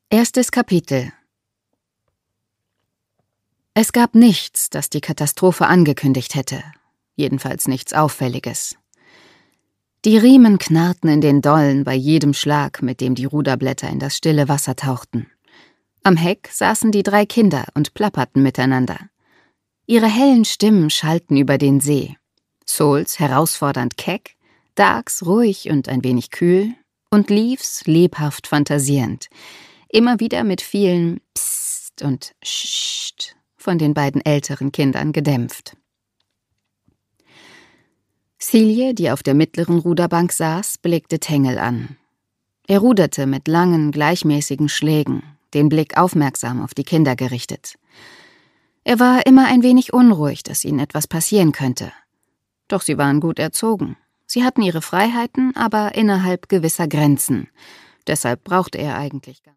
Erstes Kapitel. Es gab nichts, das die Katastrophe angekündigt hätte. Jedenfalls nichts Auffälliges. Die Riemen knarrten in den Dollen bei jedem Schlag, mit dem die Ruderblätter in das stille Wasser tauchten. Am Heck saßen die 3 Kinder und plapperten miteinander. Ihre hellen Stimmen schallten über den See. Souls herausfordernd keck, Darks ruhig und ein wenig kühl und Leaves lebhaft fantasierend. Immer wieder mit vielen Psst und Scht von den beiden älteren Kindern gedämpft. Celie, die auf der mittleren Ruderbank saß, blickte Tengel an. Er ruderte mit langen, gleichmäßigen Schlägen, den Blick aufmerksam auf die Kinder gerichtet. Er war immer ein wenig unruhig, dass ihnen etwas passieren könnte. Doch sie waren gut erzogen. Sie hatten ihre Freiheiten, aber innerhalb gewisser Grenzen. Deshalb brauchte er eigentlich gar